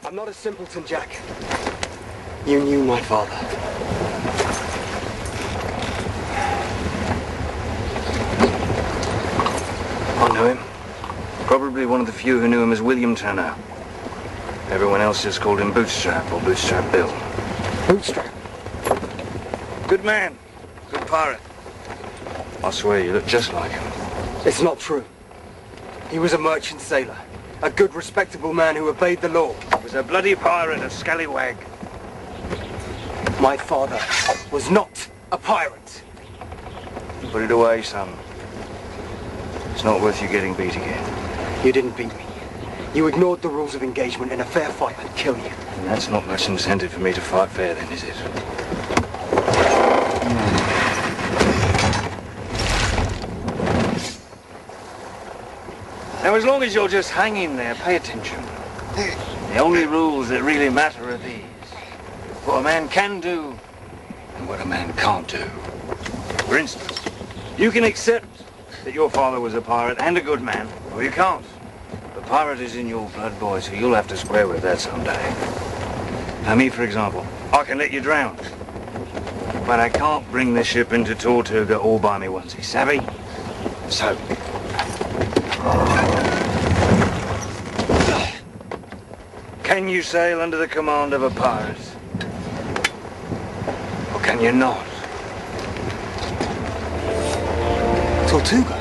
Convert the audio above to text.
I'm not a simpleton, Jack. You knew my father. I know him. Probably one of the few who knew him as William Turner. Everyone else just called him Bootstrap or Bootstrap Bill. Bootstrap? Good man. Good pirate. I swear you look just like him. It's not true. He was a merchant sailor. A good, respectable man who obeyed the law. He was a bloody pirate, a scallywag. My father was not a pirate. Put it away, son. It's not worth you getting beat again. You didn't beat me. You ignored the rules of engagement. In a fair fight, I'd kill you. And that's not much incentive for me to fight fair then, is it? Now, as long as you're just hanging there, pay attention. The only rules that really matter are these. What a man can do and what a man can't do. For instance, you can accept that your father was a pirate and a good man, or you can't. The pirate is in your blood, boy, so you'll have to square with that someday. Now, me, for example, I can let you drown. But I can't bring this ship into Tortuga all by me onesie, savvy? So... can you sail under the command of a pirate? Or can you not? Tortuga?